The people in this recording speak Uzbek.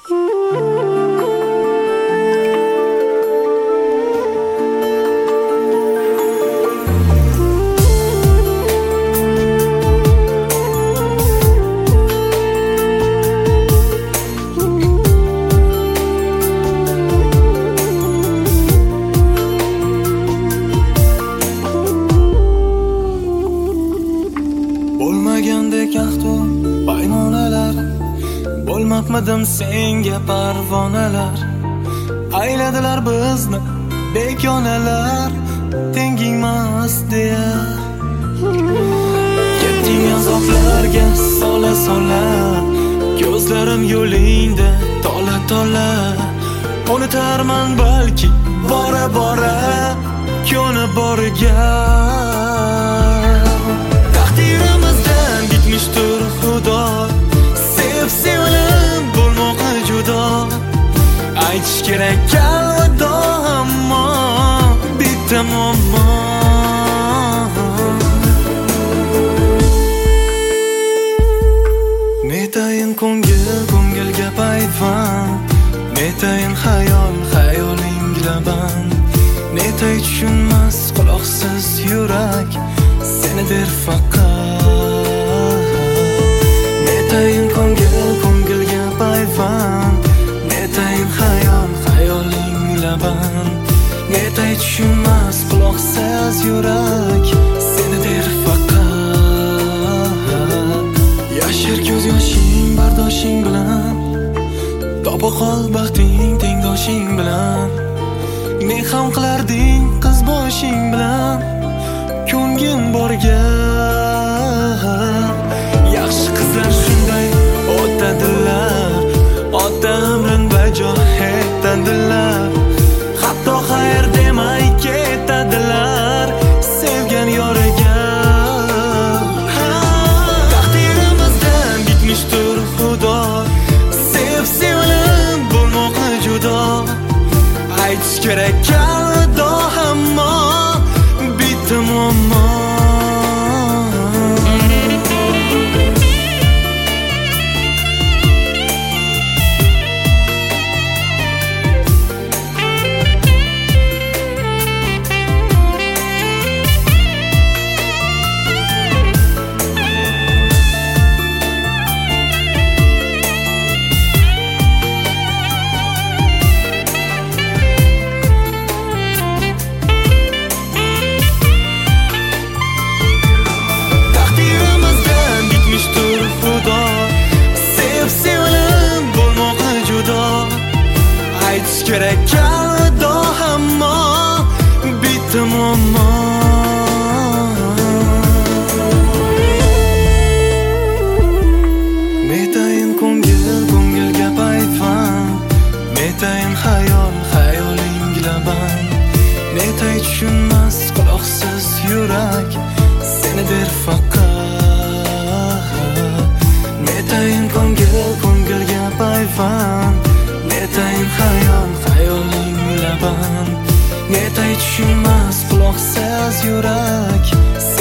Bo'lmagandek ahdu baynonalar, bo'lmabmidim senga parvonalar. Ayladilar bizni begonalar, tengingmas deya. Ketding azoblarga sola ko'zlarim yo'lingda tola. Unutarman balki bora ko'nib boriga. Taqdirimizdan bitmishdir xudo, sevilib bo'lmoqni judo. Aytish kerak kalvado, ammo bitta muammo. Netayin ko'ngilga paytvan, netayin xayoling laban. Netay tushunmas quloqsiz yurak, seni der faqat. Netayin ko'ngilga paytvan, netayin xayoling laban. Netay tushunmas quloqsiz yurak, seni der faqat. Yashir ko'z yoshing bardoshing bilan, topa qol baxting tengdoshing bilan. Ne ham qilarding qiz boshing bilan, ko'ngim borga. Yaxshi qizlar shunday o'tadilar, ota umrin bajo etadilar. Hatto xayr demay ketadilar sevgan yoriga. Taqdirimizdan bitmishdir xudo, sevilib bo'lmoqni judo. Aytish kerak kalvado, ammo bitta muammo. Aytish kerak kalvado, ammo bitta muammo. Netayin ko'ngilga paytvan, netayin xayoling laban. Netay tushunmas quloqsiz yurak, seni der faqat. Netayin ko'ngilga paytvan, netayin xayoling laban. Netay tushunmas quloqsiz yurak,